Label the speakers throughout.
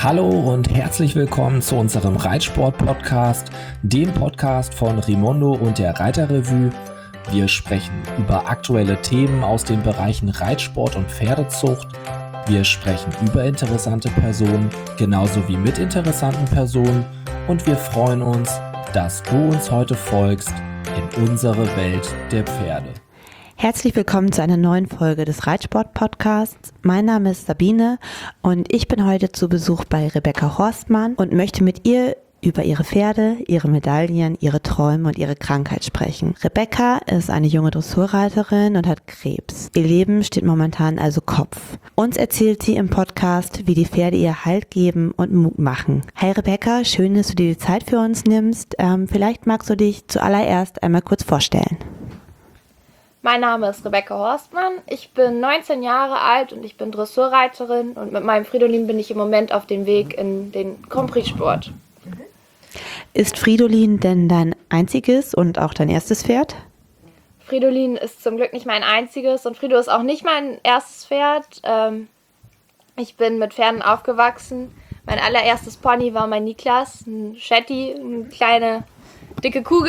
Speaker 1: Hallo und herzlich willkommen zu unserem Reitsport-Podcast, dem Podcast von Rimondo und der Reiterrevue. Wir sprechen über aktuelle Themen aus den Bereichen Reitsport und Pferdezucht. Wir sprechen über interessante Personen, genauso wie mit interessanten Personen. Und wir freuen uns, dass du uns heute folgst in unsere Welt der Pferde.
Speaker 2: Herzlich willkommen zu einer neuen Folge des Reitsport-Podcasts. Mein Name ist Sabine und ich bin heute zu Besuch bei Rebecca Horstmann und möchte mit ihr über ihre Pferde, ihre Medaillen, ihre Träume und ihre Krankheit sprechen. Rebecca ist eine junge Dressurreiterin und hat Krebs. Ihr Leben steht momentan also Kopf. Uns erzählt sie im Podcast, wie die Pferde ihr Halt geben und Mut machen. Hi Rebecca, schön, dass du dir die Zeit für uns nimmst. Vielleicht magst du dich zuallererst einmal kurz vorstellen.
Speaker 3: Mein Name ist Rebecca Horstmann, ich bin 19 Jahre alt und ich bin Dressurreiterin und mit meinem Fridolin bin ich im Moment auf dem Weg in den Grand Prix Sport.
Speaker 2: Ist Fridolin denn dein einziges und auch dein erstes Pferd?
Speaker 3: Fridolin ist zum Glück nicht mein einziges und Frido ist auch nicht mein erstes Pferd. Ich bin mit Pferden aufgewachsen. Mein allererstes Pony war mein Niklas, ein Shetty, eine kleine dicke Kugel.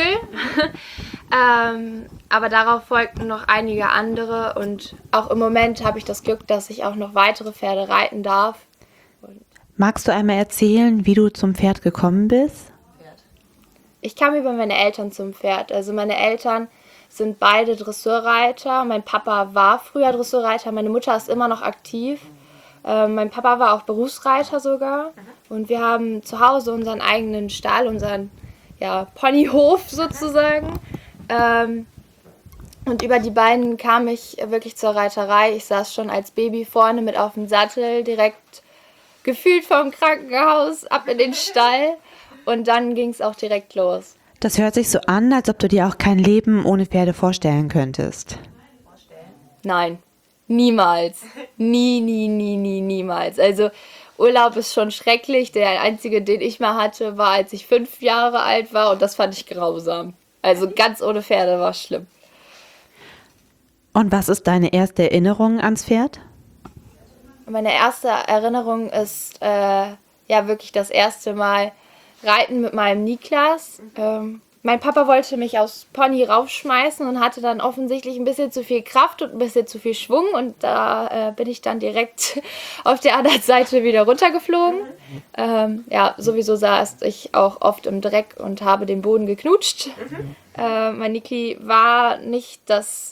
Speaker 3: Aber darauf folgten noch einige andere und auch im Moment habe ich das Glück, dass ich auch noch weitere Pferde reiten darf.
Speaker 2: Magst du einmal erzählen, wie du zum Pferd gekommen bist?
Speaker 3: Ich kam über meine Eltern zum Pferd. Also meine Eltern sind beide Dressurreiter. Mein Papa war früher Dressurreiter, meine Mutter ist immer noch aktiv. Mein Papa war auch Berufsreiter sogar. Und wir haben zu Hause unseren eigenen Stall, unseren Ponyhof sozusagen. Und über die beiden kam ich wirklich zur Reiterei. Ich saß schon als Baby vorne mit auf dem Sattel, direkt gefühlt vom Krankenhaus ab in den Stall. Und dann ging es auch direkt los.
Speaker 2: Das hört sich so an, als ob du dir auch kein Leben ohne Pferde vorstellen könntest.
Speaker 3: Nein, niemals. Niemals. Also Urlaub ist schon schrecklich. Der einzige, den ich mal hatte, war, als ich 5 Jahre alt war und das fand ich grausam. Also ganz ohne Pferde war schlimm.
Speaker 2: Und was ist deine erste Erinnerung ans Pferd?
Speaker 3: Meine erste Erinnerung ist wirklich das erste Mal Reiten mit meinem Niklas. Mein Papa wollte mich aufs Pony raufschmeißen und hatte dann offensichtlich ein bisschen zu viel Kraft und ein bisschen zu viel Schwung und da bin ich dann direkt auf der anderen Seite wieder runtergeflogen. Sowieso saß ich auch oft im Dreck und habe den Boden geknutscht. Mein Niki war nicht das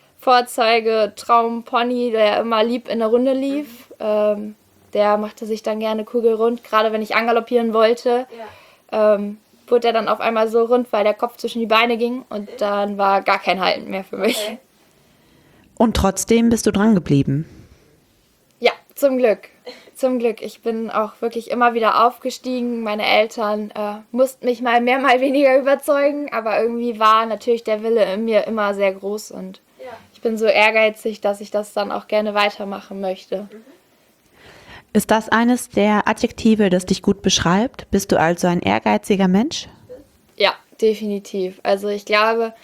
Speaker 3: Vorzeige-Traumpony, der immer lieb in der Runde lief. Der machte sich dann gerne kugelrund, gerade wenn ich angaloppieren wollte. Wurde er dann auf einmal so rund, weil der Kopf zwischen die Beine ging und dann war gar kein Halten mehr für mich. Okay.
Speaker 2: Und trotzdem bist du dran geblieben?
Speaker 3: Ja, zum Glück. Ich bin auch wirklich immer wieder aufgestiegen. Meine Eltern mussten mich mal mehr, mal weniger überzeugen, aber irgendwie war natürlich der Wille in mir immer sehr groß und ich bin so ehrgeizig, dass ich das dann auch gerne weitermachen möchte.
Speaker 2: Ist das eines der Adjektive, das dich gut beschreibt? Bist du also ein ehrgeiziger Mensch?
Speaker 3: Ja, definitiv. Also ich glaube,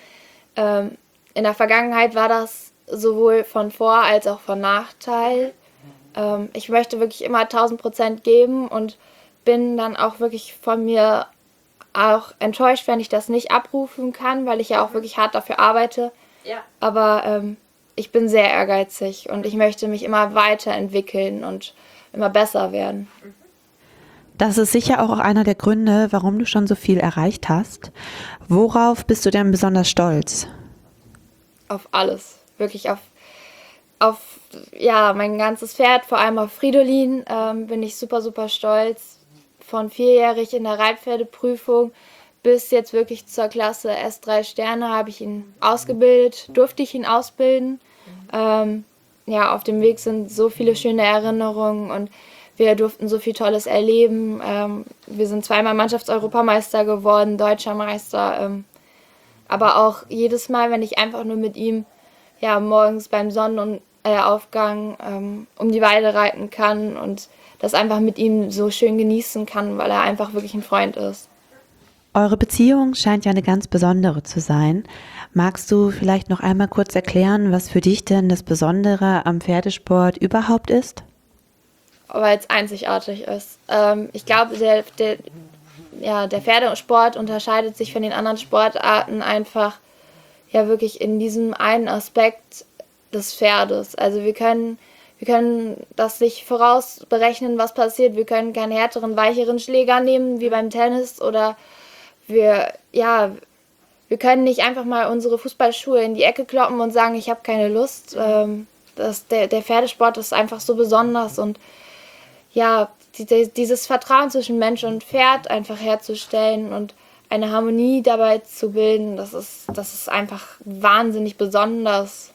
Speaker 3: in der Vergangenheit war das sowohl von Vor- als auch von Nachteil. Ich möchte wirklich immer 1000% geben und bin dann auch wirklich von mir auch enttäuscht, wenn ich das nicht abrufen kann, weil ich ja auch wirklich hart dafür arbeite. Ja. Aber ich bin sehr ehrgeizig und ich möchte mich immer weiterentwickeln und immer besser werden.
Speaker 2: Das ist sicher auch einer der Gründe, warum du schon so viel erreicht hast. Worauf bist du denn besonders stolz?
Speaker 3: Auf alles. Wirklich auf mein ganzes Pferd, vor allem auf Fridolin bin ich super, super stolz. Von 4-jährig in der Reitpferdeprüfung bis jetzt wirklich zur Klasse S3 Sterne habe ich ihn ausgebildet, durfte ich ihn ausbilden. Auf dem Weg sind so viele schöne Erinnerungen und wir durften so viel Tolles erleben. Wir sind 2-mal Mannschaftseuropameister geworden, Deutscher Meister. Aber auch jedes Mal, wenn ich einfach nur mit ihm morgens beim Sonnenaufgang um die Weide reiten kann und das einfach mit ihm so schön genießen kann, weil er einfach wirklich ein Freund ist.
Speaker 2: Eure Beziehung scheint ja eine ganz besondere zu sein. Magst du vielleicht noch einmal kurz erklären, was für dich denn das Besondere am Pferdesport überhaupt ist?
Speaker 3: weil es einzigartig ist. Ich glaube, der Pferdesport unterscheidet sich von den anderen Sportarten einfach ja wirklich in diesem einen Aspekt des Pferdes. Also wir können das nicht vorausberechnen, was passiert. Wir können keinen härteren, weicheren Schläger nehmen wie beim Tennis oder wir können nicht einfach mal unsere Fußballschuhe in die Ecke kloppen und sagen, ich habe keine Lust. Der Pferdesport ist einfach so besonders und ja, dieses Vertrauen zwischen Mensch und Pferd einfach herzustellen und eine Harmonie dabei zu bilden, das ist einfach wahnsinnig besonders.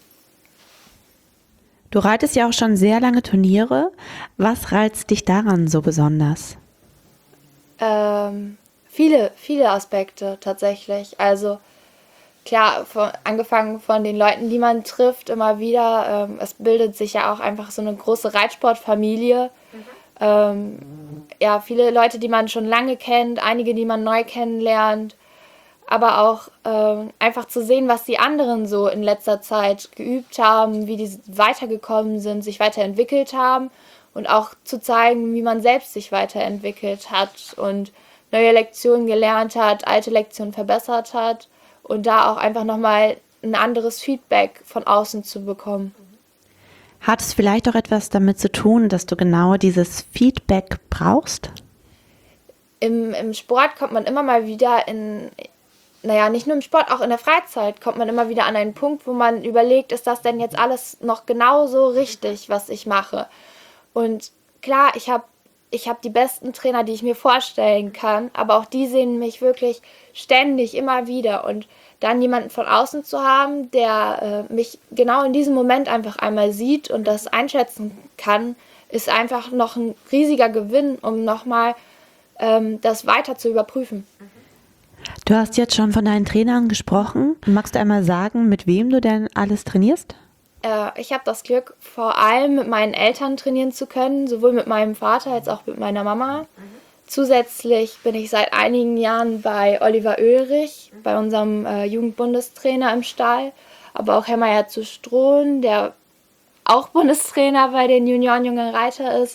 Speaker 2: Du reitest ja auch schon sehr lange Turniere. Was reizt dich daran so besonders?
Speaker 3: Viele Aspekte tatsächlich. Also klar, angefangen von den Leuten, die man trifft, immer wieder. Es bildet sich ja auch einfach so eine große Reitsportfamilie. Viele Leute, die man schon lange kennt, einige, die man neu kennenlernt. Aber auch einfach zu sehen, was die anderen so in letzter Zeit geübt haben, wie die weitergekommen sind, sich weiterentwickelt haben und auch zu zeigen, wie man selbst sich weiterentwickelt hat und neue Lektionen gelernt hat, alte Lektionen verbessert hat und da auch einfach nochmal ein anderes Feedback von außen zu bekommen.
Speaker 2: Hat es vielleicht auch etwas damit zu tun, dass du genau dieses Feedback brauchst?
Speaker 3: Im Sport kommt man immer mal wieder nicht nur im Sport, auch in der Freizeit kommt man immer wieder an einen Punkt, wo man überlegt, ist das denn jetzt alles noch genauso richtig, was ich mache? Und klar, ich hab die besten Trainer, die ich mir vorstellen kann, aber auch die sehen mich wirklich ständig immer wieder. Und dann jemanden von außen zu haben, der mich genau in diesem Moment einfach einmal sieht und das einschätzen kann, ist einfach noch ein riesiger Gewinn, um nochmal das weiter zu überprüfen.
Speaker 2: Du hast jetzt schon von deinen Trainern gesprochen. Magst du einmal sagen, mit wem du denn alles trainierst?
Speaker 3: Ich habe das Glück, vor allem mit meinen Eltern trainieren zu können, sowohl mit meinem Vater als auch mit meiner Mama. Zusätzlich bin ich seit einigen Jahren bei Oliver Oehlrich, bei unserem Jugendbundestrainer im Stall, aber auch Herr Meier zu Strohn, der auch Bundestrainer bei den Junioren Jungen Reiter ist,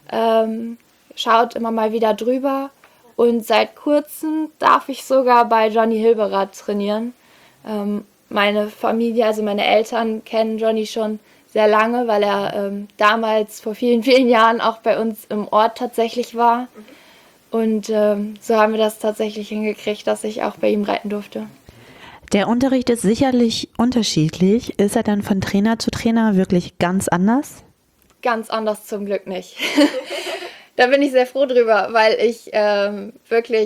Speaker 3: schaut immer mal wieder drüber. Und seit kurzem darf ich sogar bei Johnny Hilberath trainieren. Meine Familie, also meine Eltern, kennen Johnny schon sehr lange, weil er damals vor vielen, vielen Jahren auch bei uns im Ort tatsächlich war. Und so haben wir das tatsächlich hingekriegt, dass ich auch bei ihm reiten durfte.
Speaker 2: Der Unterricht ist sicherlich unterschiedlich. Ist er dann von Trainer zu Trainer wirklich ganz anders?
Speaker 3: Ganz anders zum Glück nicht. Da bin ich sehr froh drüber, weil ich wirklich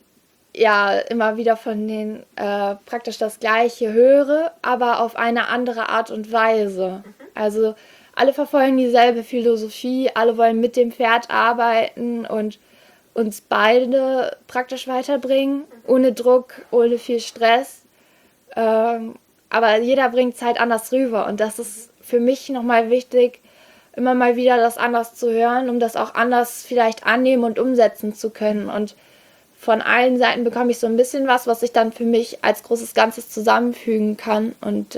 Speaker 3: immer wieder von denen praktisch das Gleiche höre, aber auf eine andere Art und Weise. Also alle verfolgen dieselbe Philosophie, alle wollen mit dem Pferd arbeiten und uns beide praktisch weiterbringen, ohne Druck, ohne viel Stress. Aber jeder bringt es halt anders rüber und das ist für mich nochmal wichtig, immer mal wieder das anders zu hören, um das auch anders vielleicht annehmen und umsetzen zu können. Und von allen Seiten bekomme ich so ein bisschen was ich dann für mich als großes Ganzes zusammenfügen kann. Und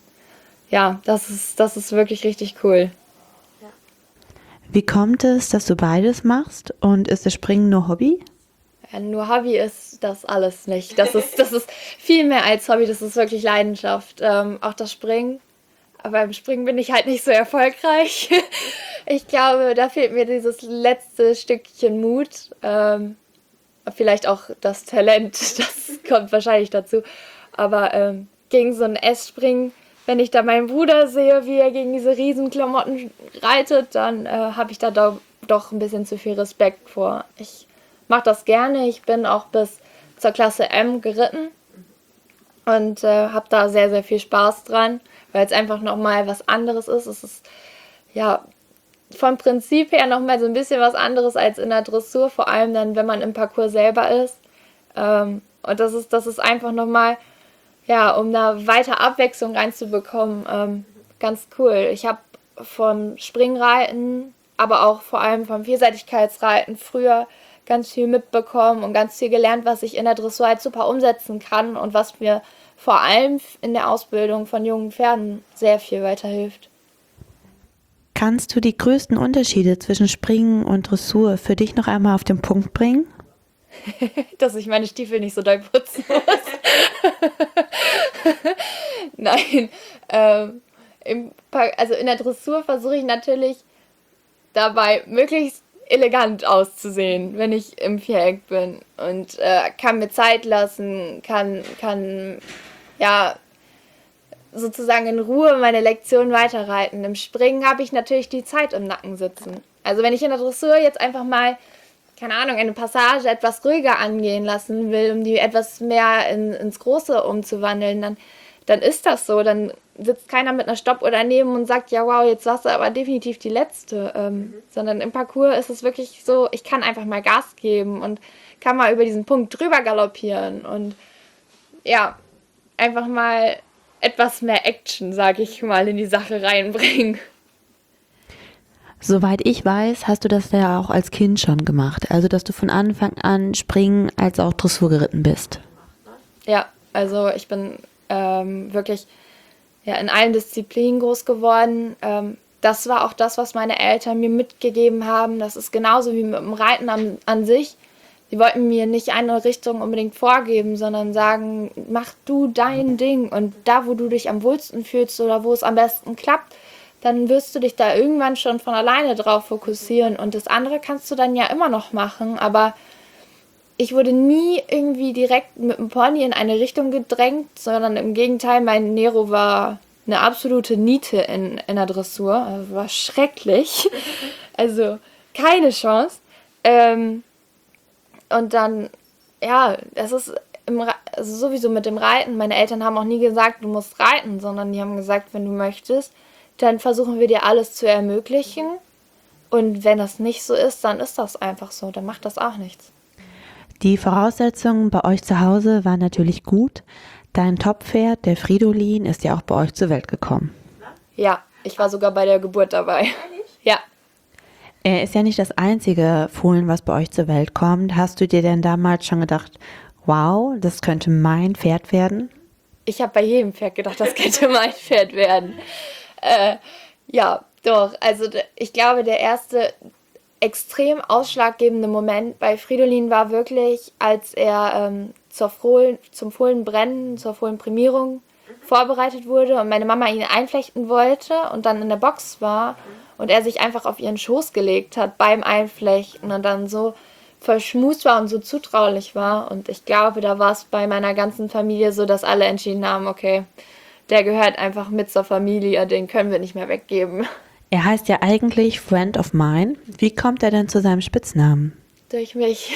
Speaker 3: das ist wirklich richtig cool.
Speaker 2: Wie kommt es, dass du beides machst? Und ist das Springen nur Hobby?
Speaker 3: Ja, nur Hobby ist das alles nicht. Das ist viel mehr als Hobby, das ist wirklich Leidenschaft. Auch das Springen. Aber beim Springen bin ich halt nicht so erfolgreich. Ich glaube, da fehlt mir dieses letzte Stückchen Mut. Vielleicht auch das Talent, das kommt wahrscheinlich dazu. Aber gegen so ein S-Springen, wenn ich da meinen Bruder sehe, wie er gegen diese Riesenklamotten reitet, dann habe ich da doch ein bisschen zu viel Respekt vor. Ich mache das gerne. Ich bin auch bis zur Klasse M geritten und habe da sehr, sehr viel Spaß dran, weil es einfach nochmal was anderes ist. Es ist vom Prinzip her nochmal so ein bisschen was anderes als in der Dressur, vor allem dann, wenn man im Parcours selber ist. Und das ist einfach nochmal, um da weiter Abwechslung reinzubekommen, ganz cool. Ich habe vom Springreiten, aber auch vor allem vom Vielseitigkeitsreiten früher ganz viel mitbekommen und ganz viel gelernt, was ich in der Dressur halt super umsetzen kann und was mir vor allem in der Ausbildung von jungen Pferden sehr viel weiterhilft.
Speaker 2: Kannst du die größten Unterschiede zwischen Springen und Dressur für dich noch einmal auf den Punkt bringen?
Speaker 3: Dass ich meine Stiefel nicht so doll putzen muss. Nein, also in der Dressur versuche ich natürlich dabei möglichst elegant auszusehen, wenn ich im Viereck bin und kann mir Zeit lassen, kann ja sozusagen in Ruhe meine Lektion weiterreiten. Im Springen habe ich natürlich die Zeit im Nacken sitzen. Also wenn ich in der Dressur jetzt einfach mal, keine Ahnung, eine Passage etwas ruhiger angehen lassen will, um die etwas mehr ins Große umzuwandeln, dann ist das so. Dann sitzt keiner mit einer Stoppuhr daneben und sagt, ja wow, jetzt warst du aber definitiv die Letzte. Sondern im Parcours ist es wirklich so, ich kann einfach mal Gas geben und kann mal über diesen Punkt drüber galoppieren und ja, einfach mal etwas mehr Action, sage ich mal, in die Sache reinbringen.
Speaker 2: Soweit ich weiß, hast du das ja auch als Kind schon gemacht. Also, dass du von Anfang an Springen als auch Dressur geritten bist.
Speaker 3: Ja, also ich bin wirklich in allen Disziplinen groß geworden. Das war auch das, was meine Eltern mir mitgegeben haben. Das ist genauso wie mit dem Reiten an sich. Die wollten mir nicht eine Richtung unbedingt vorgeben, sondern sagen, mach du dein Ding. Und da, wo du dich am wohlsten fühlst oder wo es am besten klappt, dann wirst du dich da irgendwann schon von alleine drauf fokussieren. Und das andere kannst du dann ja immer noch machen. Aber ich wurde nie irgendwie direkt mit dem Pony in eine Richtung gedrängt, sondern im Gegenteil, mein Nero war eine absolute Niete in der Dressur. Also war schrecklich. Also keine Chance. Und dann, ja, das ist also sowieso mit dem Reiten. Meine Eltern haben auch nie gesagt, du musst reiten, sondern die haben gesagt, wenn du möchtest, dann versuchen wir dir alles zu ermöglichen. Und wenn das nicht so ist, dann ist das einfach so. Dann macht das auch nichts.
Speaker 2: Die Voraussetzungen bei euch zu Hause waren natürlich gut. Dein Top-Pferd, der Fridolin, ist ja auch bei euch zur Welt gekommen.
Speaker 3: Ja, ich war sogar bei der Geburt dabei. Ja.
Speaker 2: Er ist ja nicht das einzige Fohlen, was bei euch zur Welt kommt. Hast du dir denn damals schon gedacht, wow, das könnte mein Pferd werden?
Speaker 3: Ich habe bei jedem Pferd gedacht, das könnte mein Pferd werden. Ja, doch. Also ich glaube, der erste extrem ausschlaggebende Moment bei Fridolin war wirklich, als er zum Fohlenbrennen, zur Fohlenprämierung vorbereitet wurde und meine Mama ihn einflechten wollte und dann in der Box war und er sich einfach auf ihren Schoß gelegt hat beim Einflechten und dann so verschmust war und so zutraulich war. Und ich glaube, da war es bei meiner ganzen Familie so, dass alle entschieden haben, okay, der gehört einfach mit zur Familie, den können wir nicht mehr weggeben.
Speaker 2: Er heißt ja eigentlich Friend of Mine. Wie kommt er denn zu seinem Spitznamen?
Speaker 3: Durch mich.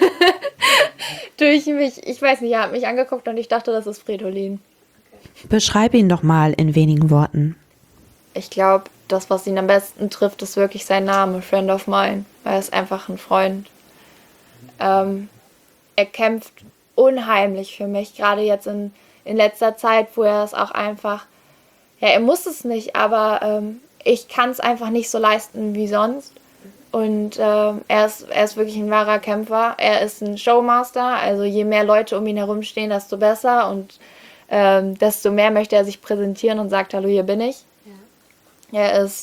Speaker 3: Durch mich. Ich weiß nicht, er hat mich angeguckt und ich dachte, das ist Fridolin.
Speaker 2: Beschreib ihn doch mal in wenigen Worten.
Speaker 3: Ich glaube, das, was ihn am besten trifft, ist wirklich sein Name, Friend of Mine. Weil er ist einfach ein Freund. Er kämpft unheimlich für mich, gerade jetzt in letzter Zeit, wo er es auch einfach, ja, er muss es nicht, aber ich kann es einfach nicht so leisten wie sonst. Und er ist wirklich ein wahrer Kämpfer. Er ist ein Showmaster, also je mehr Leute um ihn herum stehen, desto besser und desto mehr möchte er sich präsentieren und sagt, hallo, hier bin ich. Ja.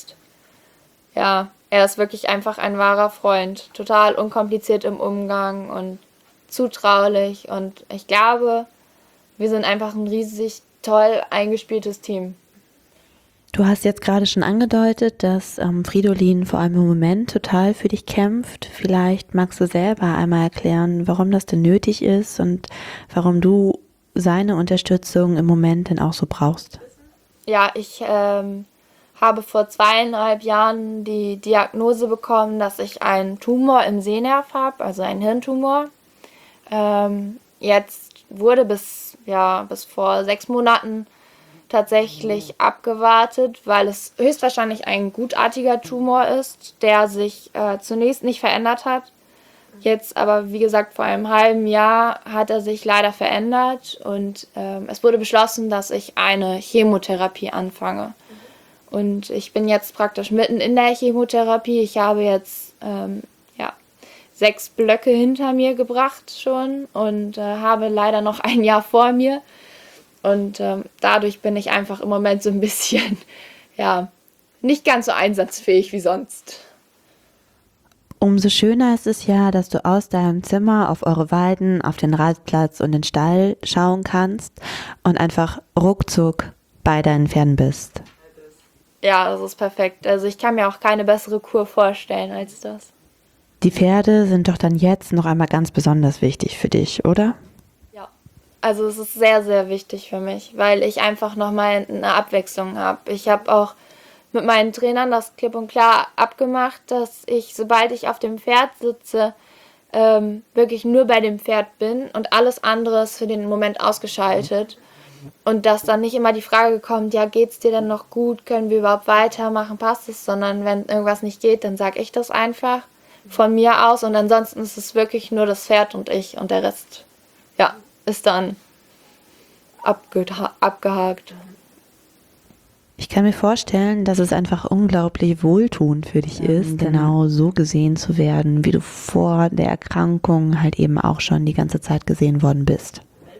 Speaker 3: Er ist wirklich einfach ein wahrer Freund. Total unkompliziert im Umgang und zutraulich. Und ich glaube, wir sind einfach ein riesig toll eingespieltes Team.
Speaker 2: Du hast jetzt gerade schon angedeutet, dass Fridolin vor allem im Moment total für dich kämpft. Vielleicht magst du selber einmal erklären, warum das denn nötig ist und warum du seine Unterstützung im Moment denn auch so brauchst.
Speaker 3: Ja, ich habe vor 2,5 Jahren die Diagnose bekommen, dass ich einen Tumor im Sehnerv habe, also einen Hirntumor. Jetzt wurde bis vor 6 Monaten tatsächlich abgewartet, weil es höchstwahrscheinlich ein gutartiger Tumor ist, der sich zunächst nicht verändert hat. Jetzt aber, wie gesagt, vor einem halben Jahr hat er sich leider verändert und es wurde beschlossen, dass ich eine Chemotherapie anfange. Und ich bin jetzt praktisch mitten in der Chemotherapie. Ich habe jetzt 6 Blöcke hinter mir gebracht schon und habe leider noch ein Jahr vor mir. Und dadurch bin ich einfach im Moment so ein bisschen nicht ganz so einsatzfähig wie sonst.
Speaker 2: Umso schöner ist es ja, dass du aus deinem Zimmer auf eure Weiden, auf den Reitplatz und den Stall schauen kannst und einfach ruckzuck bei deinen Pferden bist.
Speaker 3: Ja, das ist perfekt. Also ich kann mir auch keine bessere Kur vorstellen als das.
Speaker 2: Die Pferde sind doch dann jetzt noch einmal ganz besonders wichtig für dich, oder?
Speaker 3: Ja. Also es ist sehr, sehr wichtig für mich, weil ich einfach nochmal eine Abwechslung habe. Ich habe auch mit meinen Trainern das klipp und klar abgemacht, dass ich, sobald ich auf dem Pferd sitze, wirklich nur bei dem Pferd bin und alles andere ist für den Moment ausgeschaltet. Und dass dann nicht immer die Frage kommt, ja, geht's dir denn noch gut, können wir überhaupt weitermachen, passt es, sondern wenn irgendwas nicht geht, dann sage ich das einfach von mir aus und ansonsten ist es wirklich nur das Pferd und ich und der Rest, ja, ist dann abgehakt.
Speaker 2: Ich kann mir vorstellen, dass es einfach unglaublich wohltuend für dich ist, genau so gesehen zu werden, wie du vor der Erkrankung halt eben auch schon die ganze Zeit gesehen worden bist.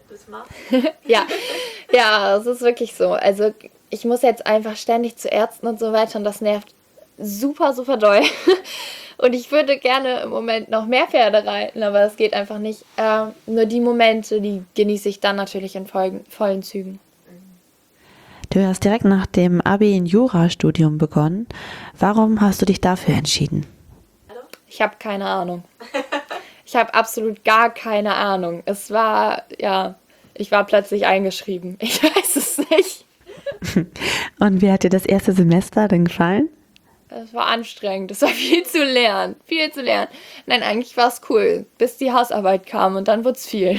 Speaker 3: Ja, es ist wirklich so. Also ich muss jetzt einfach ständig zu Ärzten und so weiter und das nervt super, super doll. Und ich würde gerne im Moment noch mehr Pferde reiten, aber das geht einfach nicht. Nur die Momente, die genieße ich dann natürlich in vollen Zügen.
Speaker 2: Du hast direkt nach dem Abi ein Jurastudium begonnen. Warum hast du dich dafür entschieden?
Speaker 3: Ich habe keine Ahnung. Ich habe absolut gar keine Ahnung. Es war, ja, ich war plötzlich eingeschrieben. Ich weiß es nicht.
Speaker 2: Und wie hat dir das erste Semester denn gefallen?
Speaker 3: Es war anstrengend. Es war viel zu lernen. Viel zu lernen. Nein, eigentlich war es cool, bis die Hausarbeit kam und dann wurde es viel.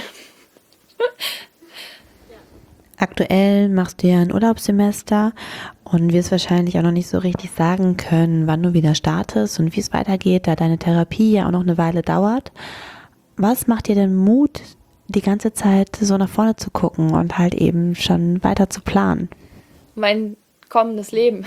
Speaker 2: Aktuell machst du ja ein Urlaubssemester und wirst wahrscheinlich auch noch nicht so richtig sagen können, wann du wieder startest und wie es weitergeht, da deine Therapie ja auch noch eine Weile dauert. Was macht dir denn Mut, die ganze Zeit so nach vorne zu gucken und halt eben schon weiter zu planen?
Speaker 3: Mein kommendes Leben.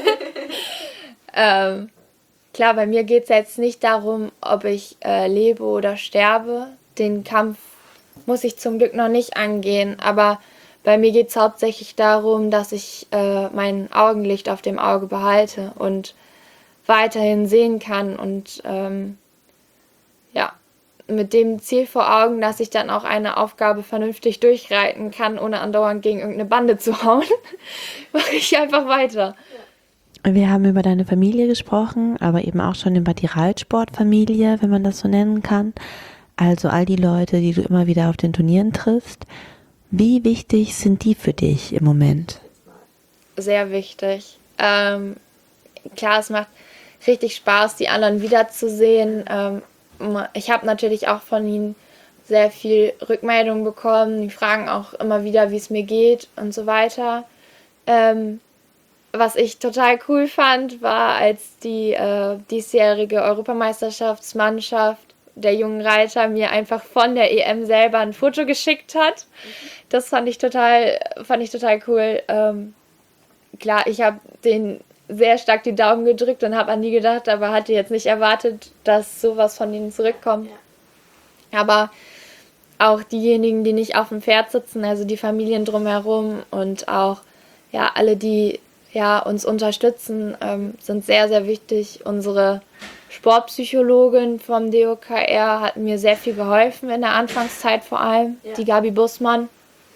Speaker 3: Klar, bei mir geht es jetzt nicht darum, ob ich lebe oder sterbe. Den Kampf muss ich zum Glück noch nicht angehen, aber bei mir geht es hauptsächlich darum, dass ich mein Augenlicht auf dem Auge behalte und weiterhin sehen kann und ja, mit dem Ziel vor Augen, dass ich dann auch eine Aufgabe vernünftig durchreiten kann, ohne andauernd gegen irgendeine Bande zu hauen, mache ich einfach weiter.
Speaker 2: Wir haben über deine Familie gesprochen, aber eben auch schon über die Reitsportfamilie, wenn man das so nennen kann. Also all die Leute, die du immer wieder auf den Turnieren triffst. Wie wichtig sind die für dich im Moment?
Speaker 3: Sehr wichtig. Klar, es macht richtig Spaß, die anderen wiederzusehen. Ich habe natürlich auch von ihnen sehr viel Rückmeldung bekommen. Die fragen auch immer wieder, wie es mir geht und so weiter. Was ich total cool fand, war, als die diesjährige Europameisterschaftsmannschaft der jungen Reiter mir einfach von der EM selber ein Foto geschickt hat. Das fand ich total cool. Klar, ich habe denen sehr stark die Daumen gedrückt und habe an die gedacht, aber hatte jetzt nicht erwartet, dass sowas von ihnen zurückkommt. Ja. Aber auch diejenigen, die nicht auf dem Pferd sitzen, also die Familien drumherum und auch ja alle, die ja, uns unterstützen, sind sehr, sehr wichtig. Unsere Sportpsychologin vom DOKR hat mir sehr viel geholfen in der Anfangszeit vor allem, die Gabi Bussmann.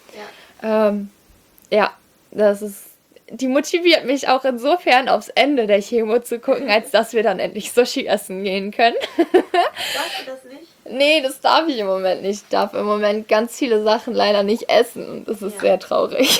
Speaker 3: Die motiviert mich auch insofern aufs Ende der Chemo zu gucken, als dass wir dann endlich Sushi essen gehen können.
Speaker 2: Darfst du das nicht?
Speaker 3: Nee, das darf ich im Moment nicht. Ich darf im Moment ganz viele Sachen leider nicht essen und das ist sehr traurig.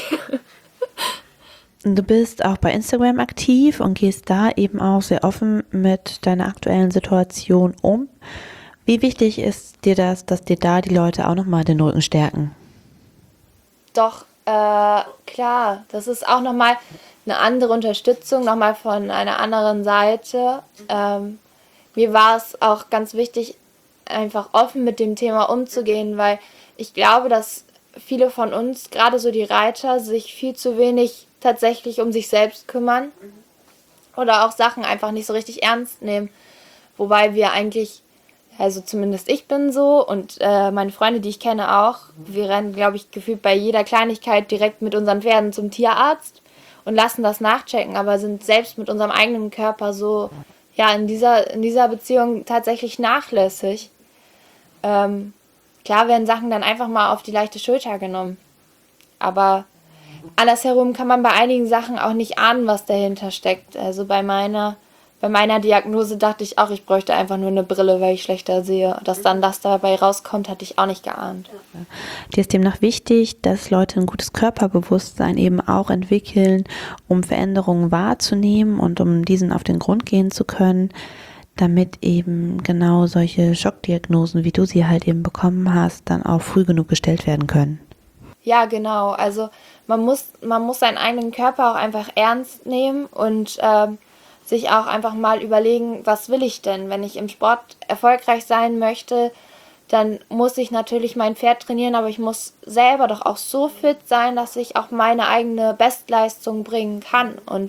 Speaker 2: Du bist auch bei Instagram aktiv und gehst da eben auch sehr offen mit deiner aktuellen Situation um. Wie wichtig ist dir das, dass dir da die Leute auch nochmal den Rücken stärken?
Speaker 3: Doch, klar, das ist auch nochmal eine andere Unterstützung, nochmal von einer anderen Seite. Mir war es auch ganz wichtig, einfach offen mit dem Thema umzugehen, weil ich glaube, dass viele von uns, gerade so die Reiter, sich viel zu wenig tatsächlich um sich selbst kümmern oder auch Sachen einfach nicht so richtig ernst nehmen. Wobei wir eigentlich, also zumindest ich bin so und meine Freunde, die ich kenne auch, wir rennen, glaube ich, gefühlt bei jeder Kleinigkeit direkt mit unseren Pferden zum Tierarzt und lassen das nachchecken, aber sind selbst mit unserem eigenen Körper so, ja, in dieser Beziehung tatsächlich nachlässig. Klar werden Sachen dann einfach mal auf die leichte Schulter genommen, aber andersherum kann man bei einigen Sachen auch nicht ahnen, was dahinter steckt. Also bei meiner Diagnose dachte ich auch, ich bräuchte einfach nur eine Brille, weil ich schlechter sehe. Dass dann das dabei rauskommt, hatte ich auch nicht geahnt.
Speaker 2: Dir ist demnach wichtig, dass Leute ein gutes Körperbewusstsein eben auch entwickeln, um Veränderungen wahrzunehmen und um diesen auf den Grund gehen zu können, damit eben genau solche Schockdiagnosen, wie du sie halt eben bekommen hast, dann auch früh genug gestellt werden können.
Speaker 3: Ja, genau. Also man muss seinen eigenen Körper auch einfach ernst nehmen und sich auch einfach mal überlegen, was will ich denn? Wenn ich im Sport erfolgreich sein möchte, dann muss ich natürlich mein Pferd trainieren, aber ich muss selber doch auch so fit sein, dass ich auch meine eigene Bestleistung bringen kann. Und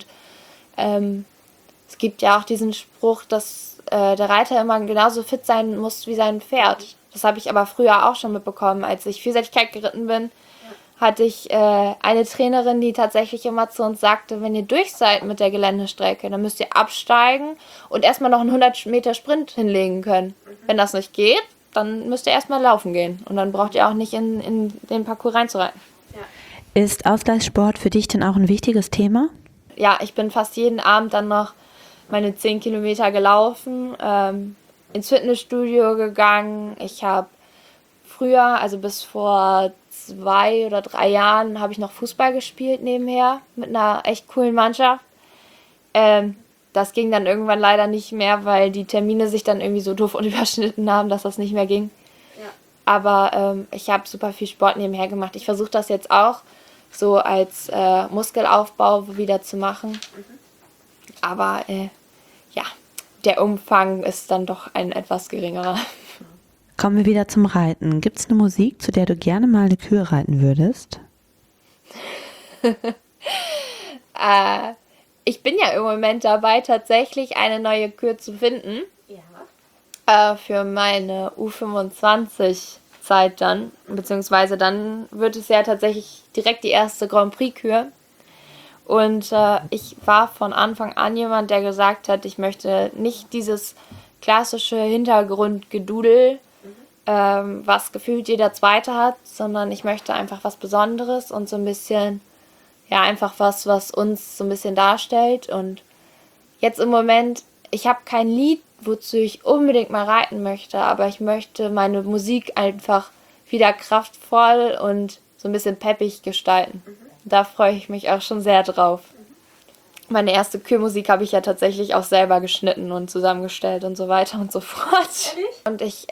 Speaker 3: es gibt ja auch diesen Spruch, dass der Reiter immer genauso fit sein muss wie sein Pferd. Das habe ich aber früher auch schon mitbekommen. Als ich Vielseitigkeit geritten bin, hatte ich eine Trainerin, die tatsächlich immer zu uns sagte, wenn ihr durch seid mit der Geländestrecke, dann müsst ihr absteigen und erstmal noch einen 100 Meter Sprint hinlegen können. Wenn das nicht geht, dann müsst ihr erstmal laufen gehen und dann braucht ihr auch nicht in den Parcours reinzureiten.
Speaker 2: Ist Ausgleichssport für dich denn auch ein wichtiges Thema?
Speaker 3: Ja, ich bin fast jeden Abend dann noch meine 10 Kilometer gelaufen, ins Fitnessstudio gegangen. Ich habe früher, also bis vor 2 oder 3 Jahren, habe ich noch Fußball gespielt nebenher mit einer echt coolen Mannschaft. Das ging dann irgendwann leider nicht mehr, weil die Termine sich dann irgendwie so doof und überschnitten haben, dass das nicht mehr ging. Ja. Aber ich habe super viel Sport nebenher gemacht. Ich versuche das jetzt auch so als Muskelaufbau wieder zu machen. Aber ja, der Umfang ist dann doch ein etwas geringerer.
Speaker 2: Kommen wir wieder zum Reiten. Gibt es eine Musik, zu der du gerne mal eine Kür reiten würdest?
Speaker 3: Ich bin ja im Moment dabei, tatsächlich eine neue Kür zu finden. Ja. Für meine U25-Zeit dann. Beziehungsweise dann wird es ja tatsächlich direkt die erste Grand Prix-Kür. Und ich war von Anfang an jemand, der gesagt hat, ich möchte nicht dieses klassische Hintergrundgedudel, was gefühlt jeder Zweite hat, sondern ich möchte einfach was Besonderes und so ein bisschen, ja, einfach was uns so ein bisschen darstellt. Und jetzt im Moment, ich habe kein Lied, wozu ich unbedingt mal reiten möchte, aber ich möchte meine Musik einfach wieder kraftvoll und so ein bisschen peppig gestalten. Da freue ich mich auch schon sehr drauf. Meine erste Kürmusik habe ich ja tatsächlich auch selber geschnitten und zusammengestellt und so weiter und so fort. Und ich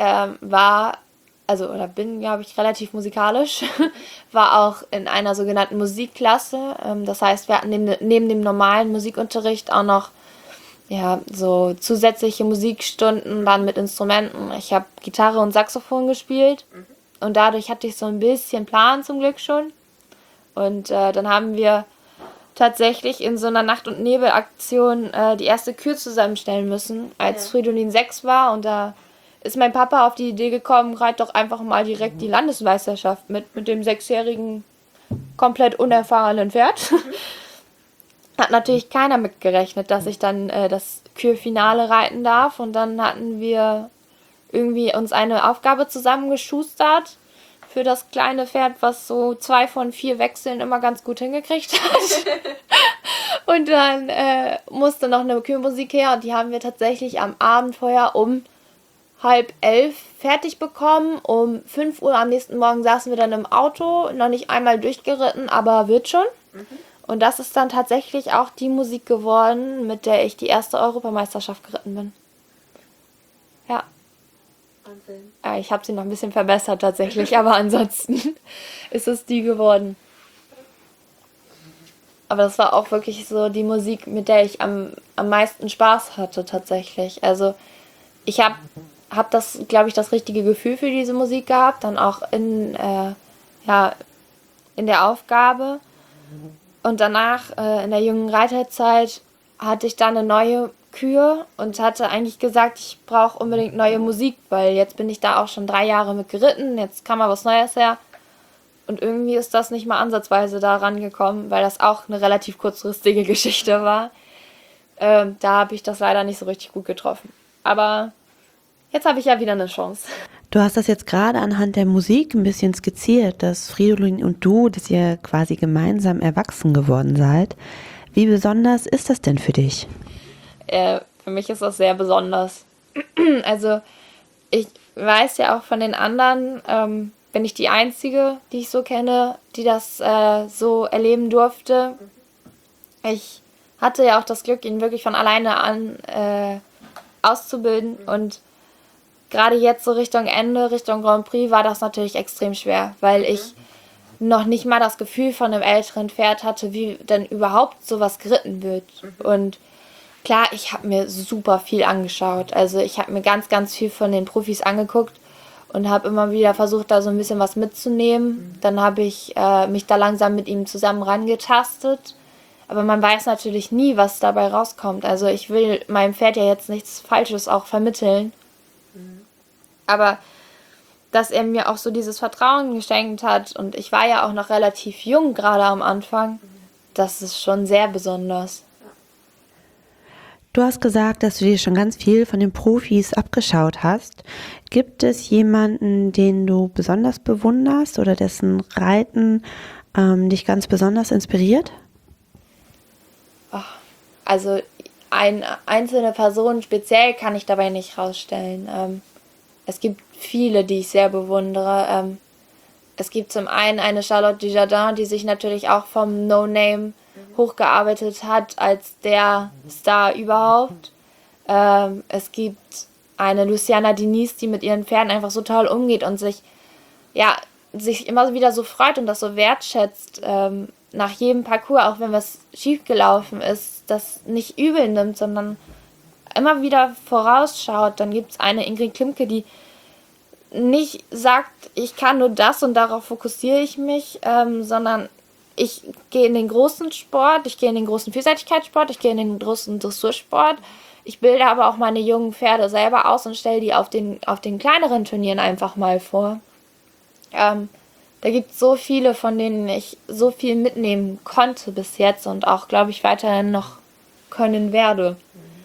Speaker 3: bin, glaube ich, relativ musikalisch, war auch in einer sogenannten Musikklasse. Das heißt, wir hatten neben dem normalen Musikunterricht auch noch so zusätzliche Musikstunden dann mit Instrumenten. Ich habe Gitarre und Saxophon gespielt und dadurch hatte ich so ein bisschen Plan zum Glück schon. Und dann haben wir tatsächlich in so einer Nacht- und Nebel-Aktion die erste Kür zusammenstellen müssen, als Fridolin 6 war. Und da ist mein Papa auf die Idee gekommen, reit doch einfach mal direkt die Landesmeisterschaft mit dem 6-jährigen, komplett unerfahrenen Pferd. Hat natürlich keiner mitgerechnet, dass ich dann das Kürfinale reiten darf. Und dann hatten wir irgendwie uns eine Aufgabe zusammengeschustert für das kleine Pferd, was so 2 von 4 Wechseln immer ganz gut hingekriegt hat. Und dann musste noch eine Kürmusik her und die haben wir tatsächlich am Abend vorher um 10:30 fertig bekommen. Um 5 Uhr am nächsten Morgen saßen wir dann im Auto, noch nicht einmal durchgeritten, aber wird schon. Und das ist dann tatsächlich auch die Musik geworden, mit der ich die erste Europameisterschaft geritten bin. Ja. Wahnsinn. Ich habe sie noch ein bisschen verbessert tatsächlich, aber ansonsten ist es die geworden. Aber das war auch wirklich so die Musik, mit der ich am meisten Spaß hatte tatsächlich. Also ich habe das, glaube ich, das richtige Gefühl für diese Musik gehabt, dann auch in der Aufgabe. Und danach, in der jungen Reiterzeit, hatte ich dann eine neue Kür und hatte eigentlich gesagt, ich brauche unbedingt neue Musik, weil jetzt bin ich da auch schon 3 Jahre mit geritten, jetzt kam mal was Neues her. Und irgendwie ist das nicht mal ansatzweise da rangekommen, weil das auch eine relativ kurzfristige Geschichte war. Da habe ich das leider nicht so richtig gut getroffen. Aber jetzt habe ich ja wieder eine Chance.
Speaker 2: Du hast das jetzt gerade anhand der Musik ein bisschen skizziert, dass Fridolin und du, dass ihr quasi gemeinsam erwachsen geworden seid. Wie besonders ist das denn für dich?
Speaker 3: Für mich ist das sehr besonders. Also ich weiß ja auch von den anderen, bin ich die Einzige, die ich so kenne, die das so erleben durfte. Ich hatte ja auch das Glück, ihn wirklich von alleine an auszubilden. Und gerade jetzt so Richtung Ende, Richtung Grand Prix, war das natürlich extrem schwer, weil ich noch nicht mal das Gefühl von einem älteren Pferd hatte, wie denn überhaupt sowas geritten wird. Und klar, ich habe mir super viel angeschaut. Also ich habe mir ganz, ganz viel von den Profis angeguckt und habe immer wieder versucht, da so ein bisschen was mitzunehmen. Dann habe ich mich da langsam mit ihm zusammen rangetastet. Aber man weiß natürlich nie, was dabei rauskommt. Also ich will meinem Pferd ja jetzt nichts Falsches auch vermitteln. Aber dass er mir auch so dieses Vertrauen geschenkt hat und ich war ja auch noch relativ jung gerade am Anfang, das ist schon sehr besonders.
Speaker 2: Du hast gesagt, dass du dir schon ganz viel von den Profis abgeschaut hast. Gibt es jemanden, den du besonders bewunderst oder dessen Reiten dich ganz besonders inspiriert?
Speaker 3: Also eine einzelne Person speziell kann ich dabei nicht rausstellen. Es gibt viele, die ich sehr bewundere. Es gibt zum einen eine Charlotte Dujardin, die sich natürlich auch vom No-Name hochgearbeitet hat als der Star überhaupt. Es gibt eine Luciana Diniz, die mit ihren Pferden einfach so toll umgeht und sich immer wieder so freut und das so wertschätzt nach jedem Parcours, auch wenn was schiefgelaufen ist, das nicht übel nimmt, sondern immer wieder vorausschaut. Dann gibt es eine Ingrid Klimke, die nicht sagt, ich kann nur das und darauf fokussiere ich mich, sondern ich gehe in den großen Sport, ich gehe in den großen Vielseitigkeitssport, ich gehe in den großen Dressursport. Ich bilde aber auch meine jungen Pferde selber aus und stelle die auf den kleineren Turnieren einfach mal vor. Da gibt es so viele, von denen ich so viel mitnehmen konnte bis jetzt und auch, glaube ich, weiterhin noch können werde.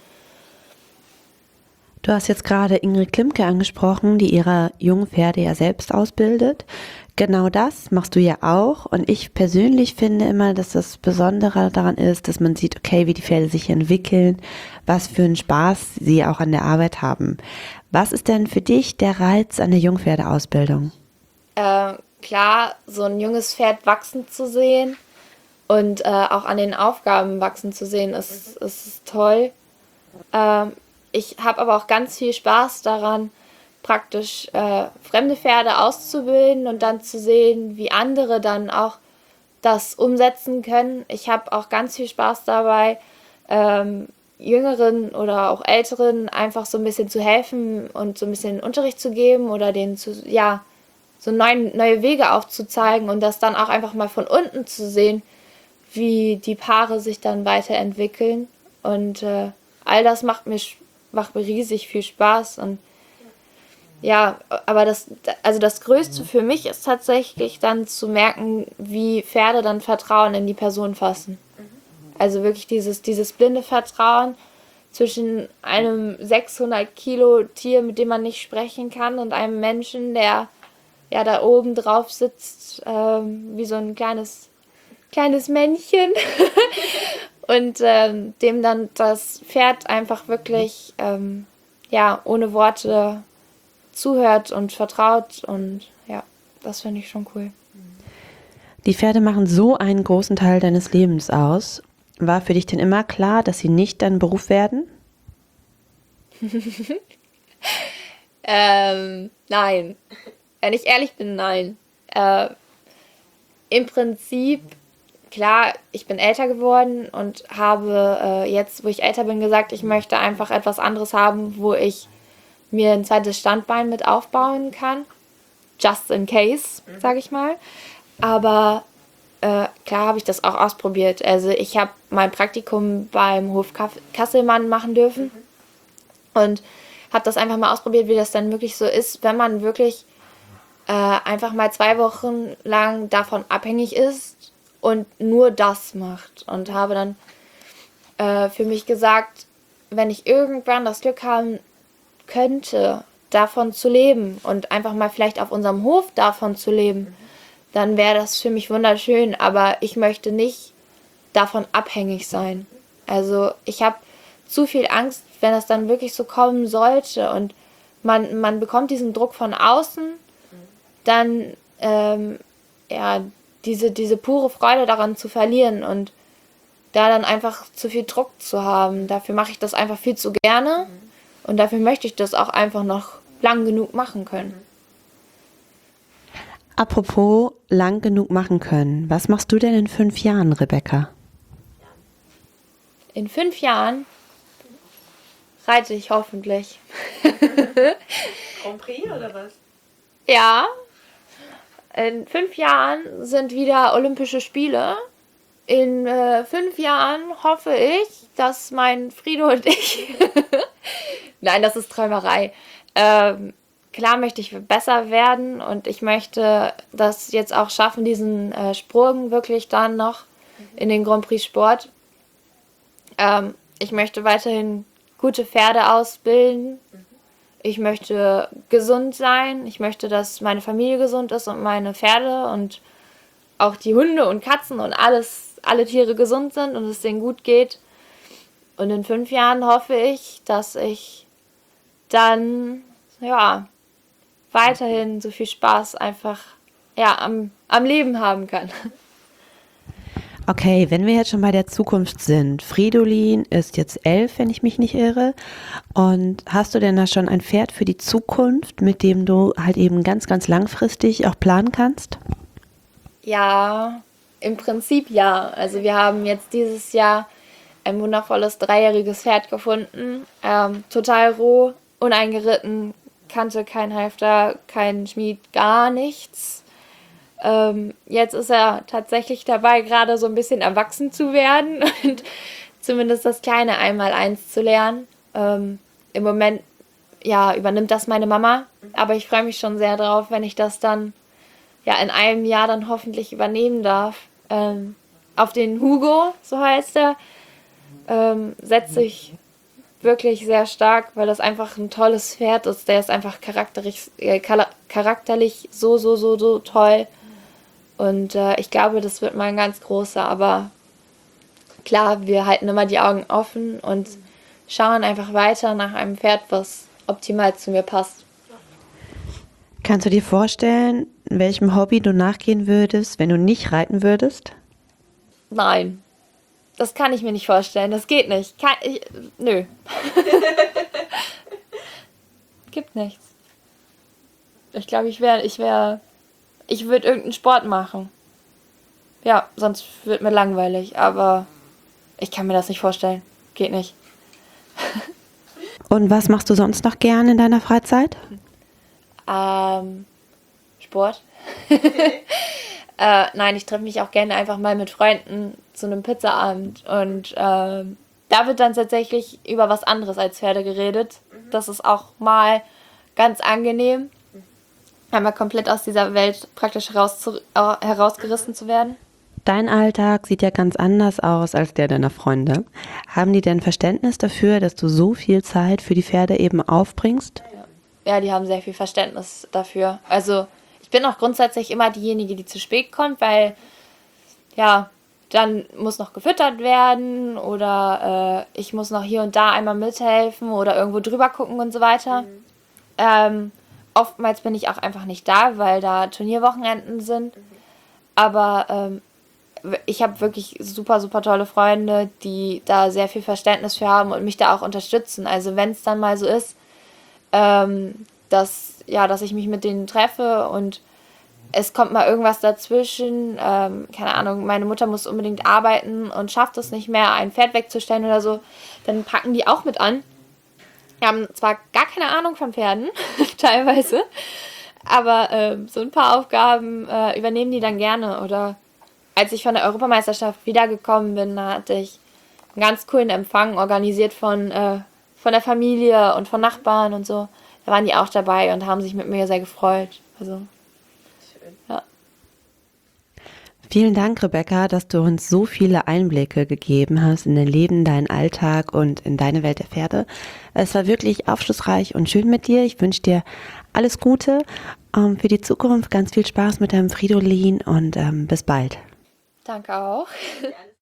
Speaker 2: Du hast jetzt gerade Ingrid Klimke angesprochen, die ihre jungen Pferde ja selbst ausbildet. Genau das machst du ja auch und ich persönlich finde immer, dass das Besondere daran ist, dass man sieht, okay, wie die Pferde sich entwickeln, was für einen Spaß sie auch an der Arbeit haben. Was ist denn für dich der Reiz an der Jungpferdeausbildung?
Speaker 3: Klar, so ein junges Pferd wachsen zu sehen und auch an den Aufgaben wachsen zu sehen, ist toll. Ich habe aber auch ganz viel Spaß daran, praktisch fremde Pferde auszubilden und dann zu sehen, wie andere dann auch das umsetzen können. Ich habe auch ganz viel Spaß dabei, Jüngeren oder auch Älteren einfach so ein bisschen zu helfen und so ein bisschen Unterricht zu geben oder denen so neue Wege aufzuzeigen und das dann auch einfach mal von unten zu sehen, wie die Paare sich dann weiterentwickeln. Und all das macht mir riesig viel Spaß. Und ja, aber das Größte für mich ist tatsächlich dann zu merken, wie Pferde dann Vertrauen in die Person fassen. Also wirklich dieses blinde Vertrauen zwischen einem 600 Kilo Tier, mit dem man nicht sprechen kann, und einem Menschen, der ja da oben drauf sitzt, wie so ein kleines Männchen und dem dann das Pferd einfach wirklich ohne Worte zuhört und vertraut, und ja, das finde ich schon cool.
Speaker 2: Die Pferde machen so einen großen Teil deines Lebens aus. War für dich denn immer klar, dass sie nicht dein Beruf werden?
Speaker 3: Nein. Wenn ich ehrlich bin, nein. Im Prinzip, klar, ich bin älter geworden und habe jetzt, wo ich älter bin, gesagt, ich möchte einfach etwas anderes haben, wo ich mir ein zweites Standbein mit aufbauen kann. Just in case, sage ich mal. Aber klar habe ich das auch ausprobiert. Also ich habe mein Praktikum beim Hof Kasselmann machen dürfen und habe das einfach mal ausprobiert, wie das dann wirklich so ist, wenn man wirklich einfach mal 2 Wochen lang davon abhängig ist und nur das macht. Und habe dann für mich gesagt, wenn ich irgendwann das Glück haben könnte, davon zu leben und einfach mal vielleicht auf unserem Hof davon zu leben, dann wäre das für mich wunderschön. Aber ich möchte nicht davon abhängig sein. Also ich habe zu viel Angst, wenn das dann wirklich so kommen sollte und man bekommt diesen Druck von außen, dann diese pure Freude daran zu verlieren und da dann einfach zu viel Druck zu haben. Dafür mache ich das einfach viel zu gerne und dafür möchte ich das auch einfach noch lang genug machen können.
Speaker 2: Apropos lang genug machen können. Was machst du denn in 5 Jahren, Rebecca?
Speaker 3: In 5 Jahren reite ich hoffentlich.
Speaker 2: Grand Prix oder was?
Speaker 3: Ja, in 5 Jahren sind wieder Olympische Spiele. In 5 Jahren hoffe ich, dass mein Frido und ich... Nein, das ist Träumerei. Klar möchte ich besser werden und ich möchte das jetzt auch schaffen, diesen Sprung wirklich dann noch in den Grand Prix Sport. Ich möchte weiterhin gute Pferde ausbilden. Ich möchte gesund sein. Ich möchte, dass meine Familie gesund ist und meine Pferde und auch die Hunde und Katzen und alle Tiere gesund sind und es denen gut geht. Und in 5 Jahren hoffe ich, dass ich dann, weiterhin so viel Spaß einfach, am Leben haben kann.
Speaker 2: Okay, wenn wir jetzt schon bei der Zukunft sind. Fridolin ist jetzt 11, wenn ich mich nicht irre. Und hast du denn da schon ein Pferd für die Zukunft, mit dem du halt eben ganz, ganz langfristig auch planen kannst?
Speaker 3: Ja, im Prinzip ja. Also wir haben jetzt dieses Jahr ein wundervolles 3-jähriges Pferd gefunden. Total roh, uneingeritten, kannte kein Halfter, kein Schmied, gar nichts. Jetzt ist er tatsächlich dabei, gerade so ein bisschen erwachsen zu werden und zumindest das kleine Einmaleins zu lernen. Im Moment, übernimmt das meine Mama, aber ich freue mich schon sehr drauf, wenn ich das dann, in einem Jahr dann hoffentlich übernehmen darf. Auf den Hugo, so heißt er, setze ich wirklich sehr stark, weil das einfach ein tolles Pferd ist. Der ist einfach charakterlich so toll. Und ich glaube, das wird mal ein ganz großer. Aber klar, wir halten immer die Augen offen und schauen einfach weiter nach einem Pferd, was optimal zu mir passt.
Speaker 2: Kannst du dir vorstellen, welchem Hobby du nachgehen würdest, wenn du nicht reiten würdest?
Speaker 3: Nein, das kann ich mir nicht vorstellen. Das geht nicht. Nö. Gibt nichts. Ich glaube, ich würde irgendeinen Sport machen. Ja, sonst wird mir langweilig. Aber ich kann mir das nicht vorstellen. Geht nicht.
Speaker 2: Und was machst du sonst noch gerne in deiner Freizeit?
Speaker 3: Sport. Nein, ich treffe mich auch gerne einfach mal mit Freunden zu einem Pizzaabend. Und da wird dann tatsächlich über was anderes als Pferde geredet. Das ist auch mal ganz angenehm. Einmal komplett aus dieser Welt praktisch herausgerissen zu werden.
Speaker 2: Dein Alltag sieht ja ganz anders aus als der deiner Freunde. Haben die denn Verständnis dafür, dass du so viel Zeit für die Pferde eben aufbringst?
Speaker 3: Ja, die haben sehr viel Verständnis dafür. Also ich bin auch grundsätzlich immer diejenige, die zu spät kommt, weil dann muss noch gefüttert werden oder ich muss noch hier und da einmal mithelfen oder irgendwo drüber gucken und so weiter. Oftmals bin ich auch einfach nicht da, weil da Turnierwochenenden sind. Aber ich habe wirklich super, super tolle Freunde, die da sehr viel Verständnis für haben und mich da auch unterstützen. Also wenn es dann mal so ist, dass ich mich mit denen treffe und es kommt mal irgendwas dazwischen, keine Ahnung, meine Mutter muss unbedingt arbeiten und schafft es nicht mehr, ein Pferd wegzustellen oder so, dann packen die auch mit an. Die haben zwar gar keine Ahnung von Pferden, teilweise, aber so ein paar Aufgaben übernehmen die dann gerne. Oder als ich von der Europameisterschaft wiedergekommen bin, da hatte ich einen ganz coolen Empfang organisiert von der Familie und von Nachbarn und so. Da waren die auch dabei und haben sich mit mir sehr gefreut. Also Ja.
Speaker 2: Vielen Dank, Rebecca, dass du uns so viele Einblicke gegeben hast in dein Leben, deinen Alltag und in deine Welt der Pferde. Es war wirklich aufschlussreich und schön mit dir. Ich wünsche dir alles Gute für die Zukunft, ganz viel Spaß mit deinem Fridolin und bis bald.
Speaker 3: Danke auch.